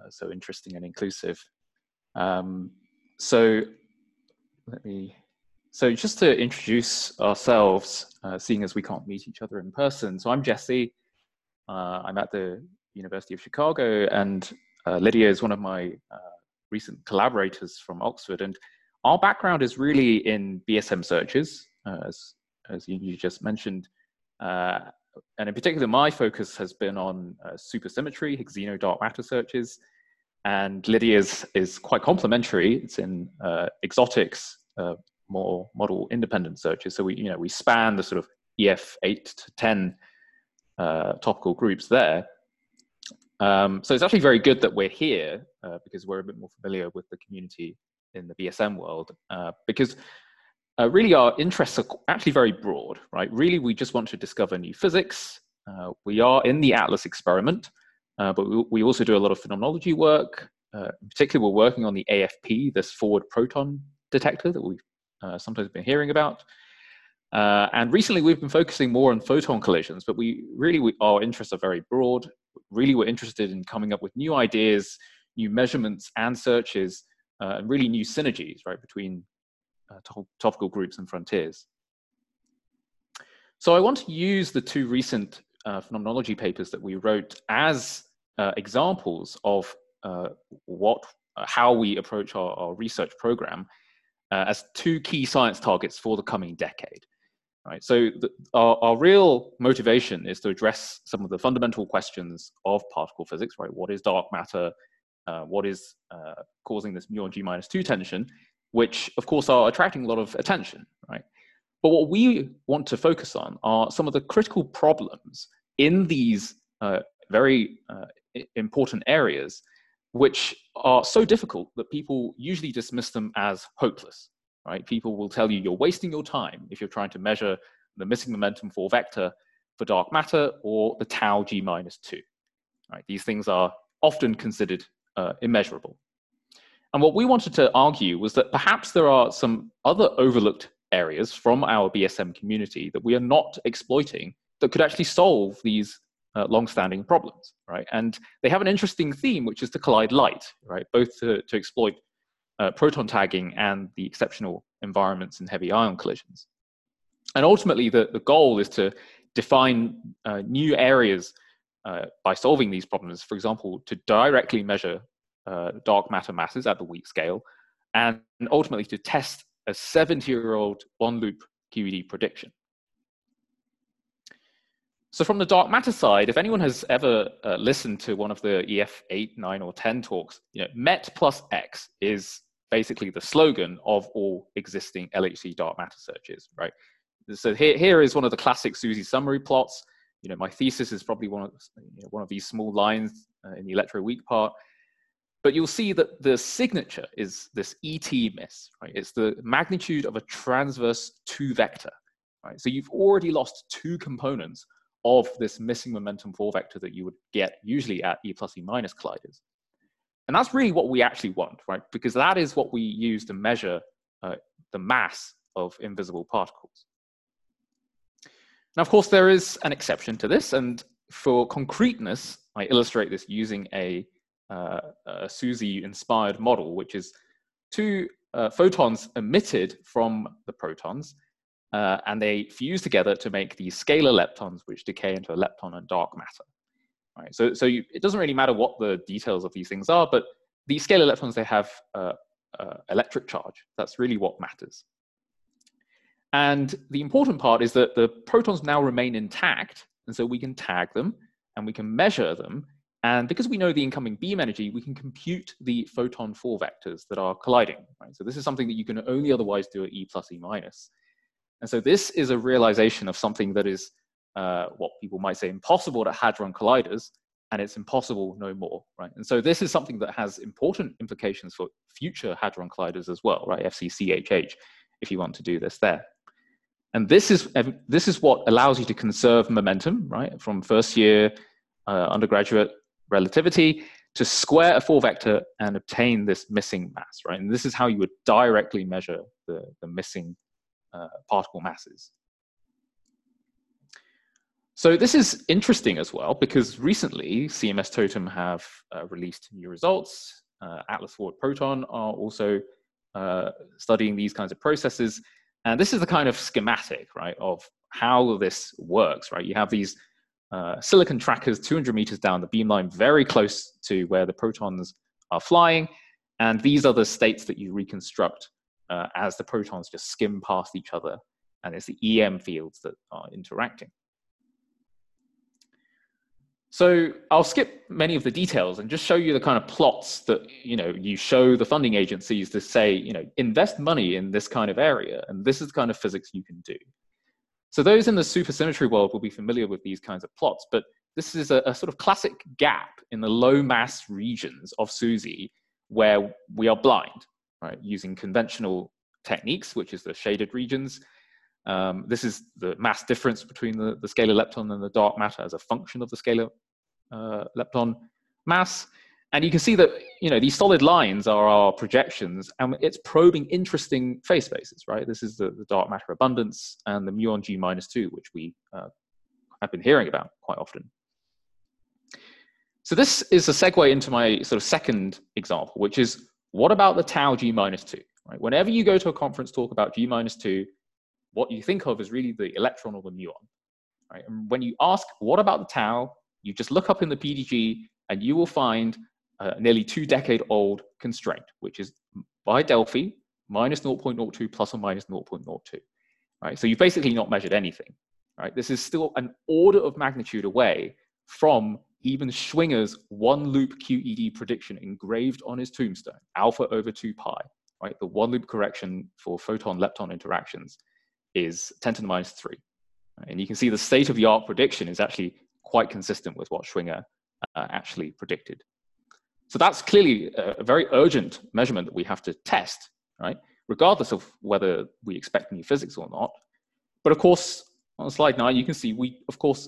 so interesting and inclusive. So just to introduce ourselves, seeing as we can't meet each other in person. So I'm Jesse. I'm at the University of Chicago, and Lydia is one of my recent collaborators from Oxford. And our background is really in BSM searches, as you just mentioned. And in particular, my focus has been on supersymmetry, Higgsino dark matter searches. And Lydia's is quite complementary. It's in exotics, more model independent searches. So we span the sort of EF 8 to 10 topical groups there. So it's actually very good that we're here because we're a bit more familiar with the community in the BSM world, because really our interests are actually very broad, right? Really, we just want to discover new physics. We are in the ATLAS experiment, but we also do a lot of phenomenology work. In particular, we're working on the AFP, this forward proton detector that we've sometimes been hearing about. And recently we've been focusing more on photon collisions, but our interests are very broad. Really, we're interested in coming up with new ideas, new measurements and searches, and really new synergies, right, between topical groups and frontiers. So I want to use the two recent phenomenology papers that we wrote as examples of how we approach our research program as two key science targets for the coming decade. Right, so our real motivation is to address some of the fundamental questions of particle physics, right? What is dark matter? What is causing this muon G-2 tension, which of course are attracting a lot of attention, right? But what we want to focus on are some of the critical problems in these very important areas, which are so difficult that people usually dismiss them as hopeless. Right? People will tell you you're wasting your time if you're trying to measure the missing momentum for vector for dark matter or the tau G-2. Right? These things are often considered immeasurable. And what we wanted to argue was that perhaps there are some other overlooked areas from our BSM community that we are not exploiting that could actually solve these long-standing problems. Right? And they have an interesting theme, which is to collide light, right? Both to exploit proton tagging and the exceptional environments in heavy ion collisions. And ultimately, the goal is to define new areas by solving these problems, for example, to directly measure dark matter masses at the weak scale, and ultimately to test a 70-year-old one-loop QED prediction. So from the dark matter side, if anyone has ever listened to one of the EF 8, 9, or 10 talks, MET plus X is basically the slogan of all existing LHC dark matter searches, right? So here is one of the classic SUSY summary plots. My thesis is probably one of these small lines in the electroweak part. But you'll see that the signature is this ET miss, right? It's the magnitude of a transverse 2 vector, right? So you've already lost 2 components of this missing momentum 4 vector that you would get usually at E plus E minus colliders. And that's really what we actually want, right? Because that is what we use to measure the mass of invisible particles. Now, of course, there is an exception to this. And for concreteness, I illustrate this using a SUSY-inspired model, which is 2 photons emitted from the protons, and they fuse together to make these scalar leptons, which decay into a lepton and dark matter. Right, so it doesn't really matter what the details of these things are, but these scalar leptons, they have electric charge. That's really what matters. And the important part is that the protons now remain intact, and so we can tag them and we can measure them. And because we know the incoming beam energy, we can compute the photon 4 vectors that are colliding. Right? So this is something that you can only otherwise do at E plus E minus. And so this is a realization of something that is what people might say impossible at hadron colliders, and it's impossible no more, right? And so this is something that has important implications for future hadron colliders as well, right? FCCHH, if you want to do this there. And this is what allows you to conserve momentum, right? From first year undergraduate relativity to square a 4 vector and obtain this missing mass, right? And this is how you would directly measure the missing particle masses. So this is interesting as well, because recently CMS Totem have released new results. Atlas Forward Proton are also studying these kinds of processes. And this is the kind of schematic, right, of how this works, right? You have these silicon trackers 200 meters down the beamline, very close to where the protons are flying. And these are the states that you reconstruct as the protons just skim past each other. And it's the EM fields that are interacting. So I'll skip many of the details and just show you the kind of plots that, you show the funding agencies to say, invest money in this kind of area, and this is the kind of physics you can do. So those in the supersymmetry world will be familiar with these kinds of plots, but this is a sort of classic gap in the low mass regions of SUSY where we are blind, right, using conventional techniques, which is the shaded regions. This is the mass difference between the scalar lepton and the dark matter as a function of the scalar lepton mass. And you can see that these solid lines are our projections, and it's probing interesting phase spaces, right? This is the dark matter abundance and the muon G-2, which we have been hearing about quite often. So this is a segue into my sort of second example, which is, what about the tau G-2? Right? Whenever you go to a conference talk about G-2, what you think of is really the electron or the muon. Right? And when you ask, what about the tau, you just look up in the PDG and you will find a nearly 2-decade-old constraint, which is by Delphi, minus 0.02 plus or minus 0.02. Right? So you've basically not measured anything. Right? This is still an order of magnitude away from even Schwinger's one-loop QED prediction engraved on his tombstone, alpha over 2 pi. Right? The one-loop correction for photon-lepton interactions is 10 to the minus 3. Right? And you can see the state-of-the-art prediction is actually quite consistent with what Schwinger actually predicted. So that's clearly a very urgent measurement that we have to test, right? Regardless of whether we expect new physics or not. But of course, on slide 9, you can see we, of course,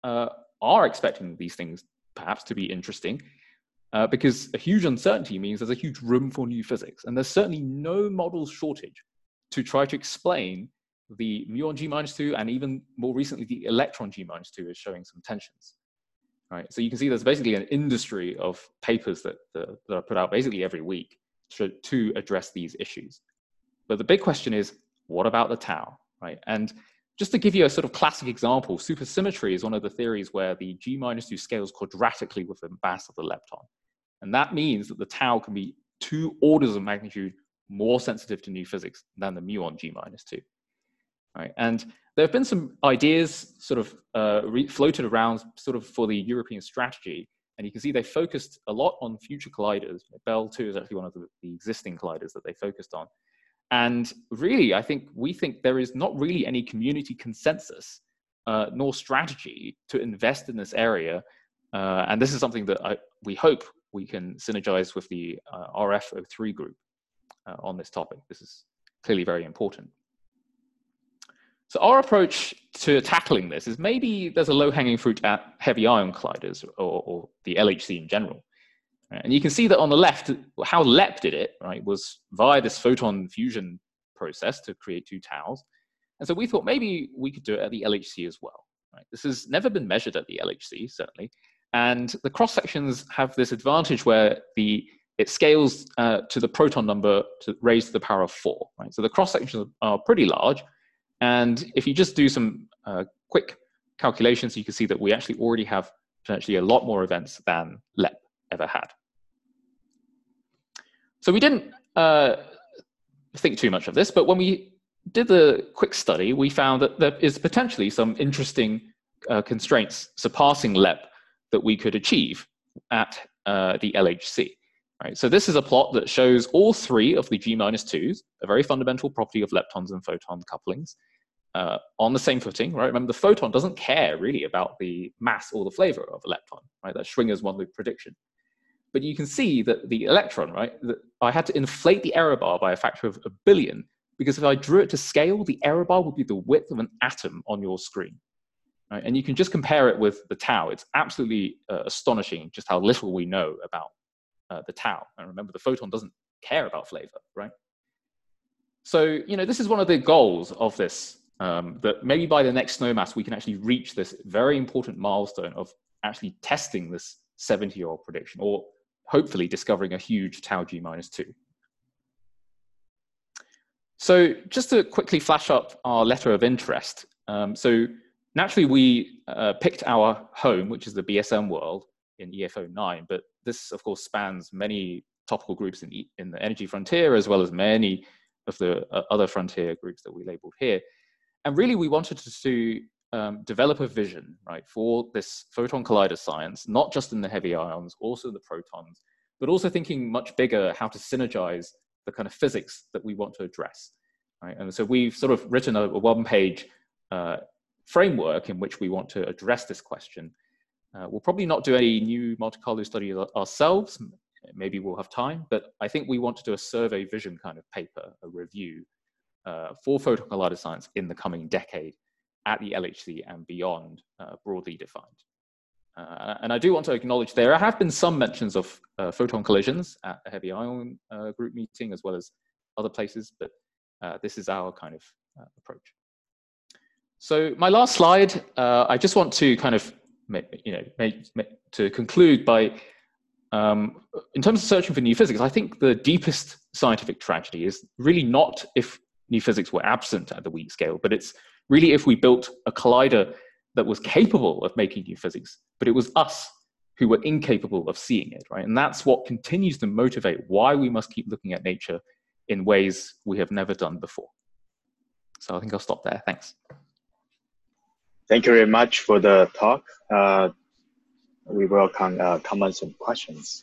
are expecting these things perhaps to be interesting because a huge uncertainty means there's a huge room for new physics. And there's certainly no model shortage to try to explain the muon G-2 and even more recently, the electron G-2 is showing some tensions. Right? So you can see there's basically an industry of papers that are put out basically every week to address these issues. But the big question is, what about the tau? Right? And just to give you a sort of classic example, supersymmetry is one of the theories where the G-2 scales quadratically with the mass of the lepton. And that means that the tau can be 2 orders of magnitude more sensitive to new physics than the muon G-2. Right? And there have been some ideas sort of floated around sort of for the European strategy. And you can see they focused a lot on future colliders. Belle 2 is actually one of the existing colliders that they focused on. And really, we think there is not really any community consensus nor strategy to invest in this area. And this is something that we hope we can synergize with the RF03 group on this topic. This is clearly very important. So our approach to tackling this is maybe there's a low-hanging fruit at heavy ion colliders or the LHC in general. And you can see that on the left, how LEP did it, right, was via this photon fusion process to create 2 taus. And so we thought maybe we could do it at the LHC as well. Right? This has never been measured at the LHC, certainly. And the cross-sections have this advantage where it scales to the proton number raised to the power of 4. Right? So the cross-sections are pretty large. And if you just do some quick calculations, you can see that we actually already have potentially a lot more events than LEP ever had. So we didn't think too much of this, but when we did the quick study, we found that there is potentially some interesting constraints surpassing LEP that we could achieve at the LHC. Right? So this is a plot that shows all 3 of the G-2s, a very fundamental property of leptons and photon couplings, on the same footing. Right? Remember, the photon doesn't care really about the mass or the flavor of a lepton. Right? That's Schwinger's one-loop prediction. But you can see that the electron, right, that I had to inflate the error bar by a factor of 1 billion, because if I drew it to scale, the error bar would be the width of an atom on your screen. Right? And you can just compare it with the tau. It's absolutely astonishing just how little we know about the tau. And remember, the photon doesn't care about flavor, right? So, this is one of the goals of this that maybe by the next snowmass, we can actually reach this very important milestone of actually testing this 70-year-old prediction, or hopefully discovering a huge tau G minus 2. So just to quickly flash up our letter of interest. So naturally, we picked our home, which is the BSM world in EF09, but this, of course, spans many topical groups in the energy frontier, as well as many of the other frontier groups that we labeled here. And really, we wanted to develop a vision, right, for this photon collider science, not just in the heavy ions, also the protons, but also thinking much bigger how to synergize the kind of physics that we want to address, right? And so we've sort of written a one-page framework in which we want to address this question. We'll probably not do any new Monte Carlo studies ourselves. Maybe we'll have time, but I think we want to do a survey vision kind of paper, a review for photon collider science in the coming decade at the LHC and beyond, broadly defined. And I do want to acknowledge there have been some mentions of photon collisions at the heavy ion group meeting, as well as other places, but this is our kind of approach. So my last slide, I just want to kind of to conclude by, in terms of searching for new physics, I think the deepest scientific tragedy is really not if new physics were absent at the weak scale, but it's really if we built a collider that was capable of making new physics, but it was us who were incapable of seeing it, right? And that's what continues to motivate why we must keep looking at nature in ways we have never done before. So I think I'll stop there. Thanks. Thank you very much for the talk. We welcome comments and questions.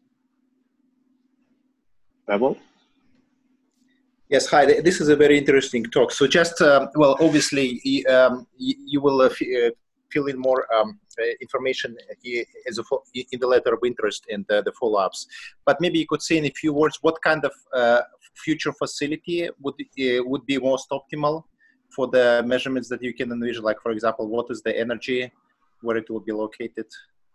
Pavel? Yes, hi. This is a very interesting talk. So just, well, obviously, you will fill in more information in the letter of interest and the follow-ups. But maybe you could say in a few words, what kind of future facility would be most optimal for the measurements that you can envision? Like, for example, what is the energy, where it will be located?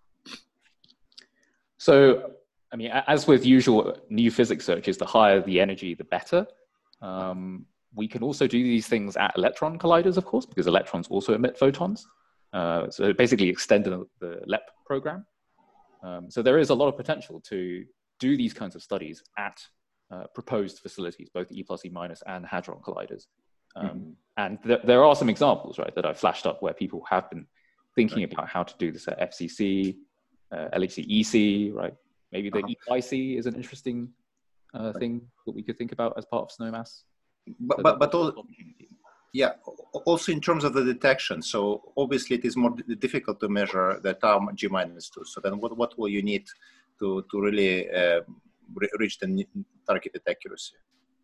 So, I mean, as with usual new physics searches, the higher the energy, the better. We can also do these things at electron colliders, of course, because electrons also emit photons. So basically extending the LEP program. So there is a lot of potential to do these kinds of studies at proposed facilities, both E+, E- and hadron colliders. And there are some examples, right, that I flashed up where people have been thinking about how to do this at FCC, LHC EC, right? Maybe the EIC is an interesting thing that we could think about as part of SNOMAS. But yeah, also in terms of the detection. So obviously it is more difficult to measure the tau G minus 2. So then what will you need to really reach the targeted accuracy?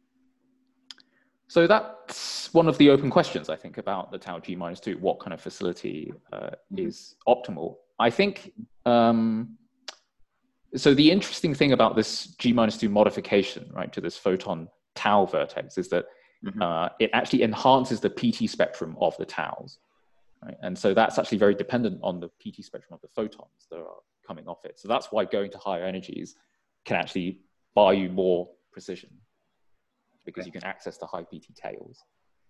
So that's one of the open questions, I think, about the tau G minus 2. What kind of facility is optimal? I think, so the interesting thing about this G minus 2 modification, right, to this photon tau vertex is that it actually enhances the PT spectrum of the taus. Right? And so that's actually very dependent on the PT spectrum of the photons that are coming off it. So that's why going to higher energies can actually buy you more precision, because you can access the high PT tails.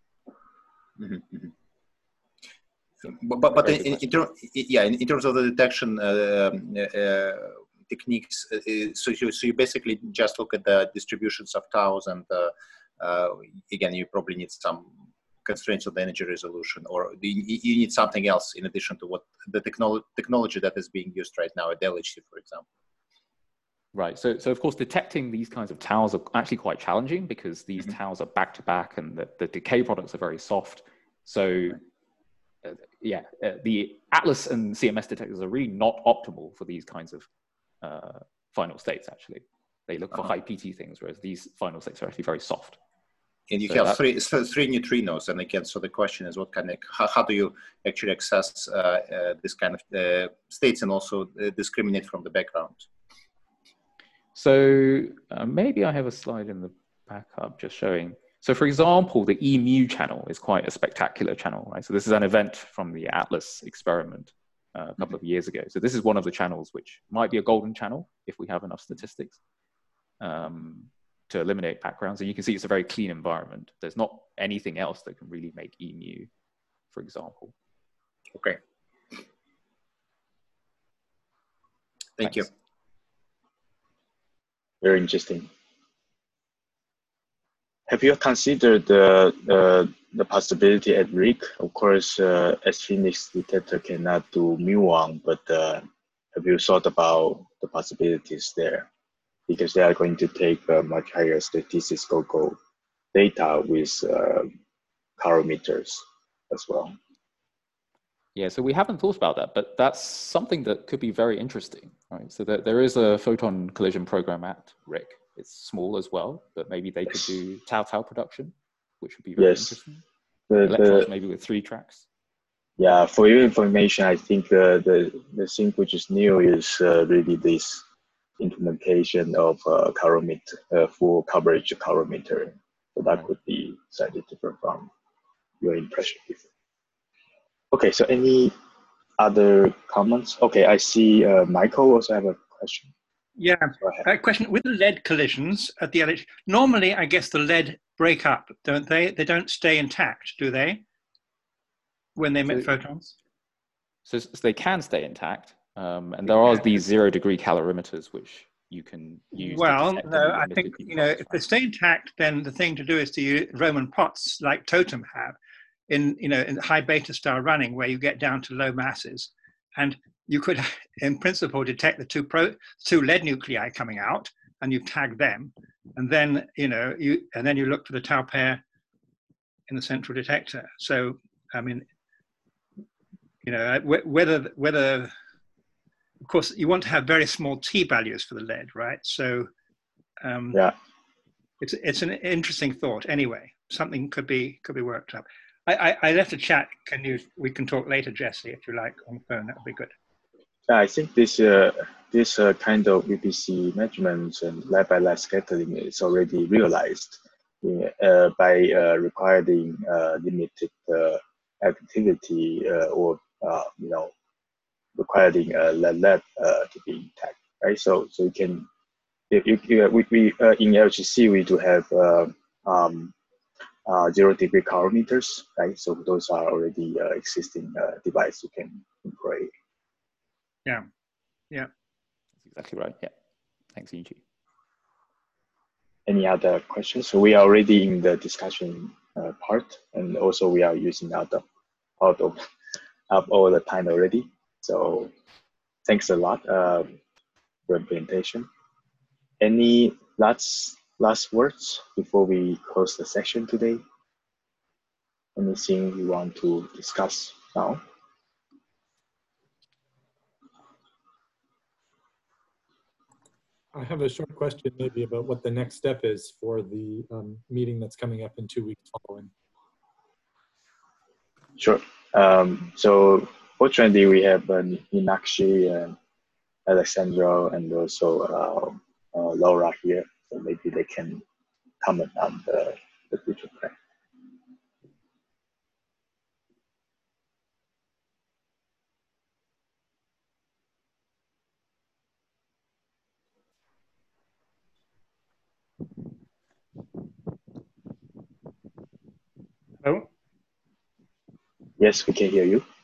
But in terms of the detection techniques, so you basically just look at the distributions of taus, and again, you probably need some constraints of the energy resolution, or you need something else in addition to what the technology that is being used right now at LHC, for example. Right. So of course, detecting these kinds of taus are actually quite challenging because these taus are back to back, and the decay products are very soft. So the ATLAS and CMS detectors are really not optimal for these kinds of final states. Actually, they look for high PT things, whereas these final states are actually very soft. And you have three neutrinos, and again, so the question is, what kind of how do you actually access this kind of states and also discriminate from the background? So maybe I have a slide in the backup just showing. So for example, the E-mu channel is quite a spectacular channel, right? So this is an event from the ATLAS experiment a couple of years ago. So this is one of the channels which might be a golden channel if we have enough statistics. to eliminate backgrounds. And you can see it's a very clean environment. There's not anything else that can really make EMU, for example. Okay. Thank you. Very interesting. Have you considered the possibility at RHIC? Of course, S-Phoenix detector cannot do muon, but have you thought about the possibilities there? Because they are going to take much higher statistical data with calorimeters as well. Yeah, so we haven't thought about that, but that's something that could be very interesting, right? So there is a photon collision program at RHIC. It's small as well, but maybe they could do tau production, which would be very interesting. Electrons maybe with 3 tracks. Yeah, for your information, I think the thing which is new is really this implementation of calorimeter, full coverage calorimeter. So that could be slightly different from your impression before. Okay, so any other comments? Okay, I see Michael also have a question. Yeah, a question with the lead collisions at the normally, I guess the lead break up, don't they? They don't stay intact, do they? When they emit photons? So they can stay intact, and there are these 0-degree calorimeters which you can use. Well, no, I think, you know, if they stay intact, then the thing to do is to use Roman pots like Totem have in, you know, in high beta star running where you get down to low masses. And you could, in principle, detect the two lead nuclei coming out, and you tag them, and then you look for the tau pair in the central detector. So, I mean, you know, whether of course you want to have very small t values for the lead, right? So, yeah, it's an interesting thought. Anyway, something could be worked up. I left a chat. We can talk later, Jesse, if you like, on the phone. That would be good. I think this kind of VPC measurements and lab-by-lab scattering is already realized by requiring limited activity or you know, requiring lab to be intact, right? So you can, we in LHC we do have 0-degree calorimeters, right? So those are already existing device you can employ. Yeah, yeah. That's exactly right, yeah. Thanks, Yijie. Any other questions? So we are already in the discussion part, and also we are using out of all the time already. So thanks a lot for the presentation. Any last words before we close the session today? Anything you want to discuss now? I have a short question maybe about what the next step is for the meeting that's coming up in 2 weeks following. Sure. So fortunately, we have Meenakshi and Alexandra and also Laura here. So maybe they can comment on the future plan. Oh. Yes, we can hear you.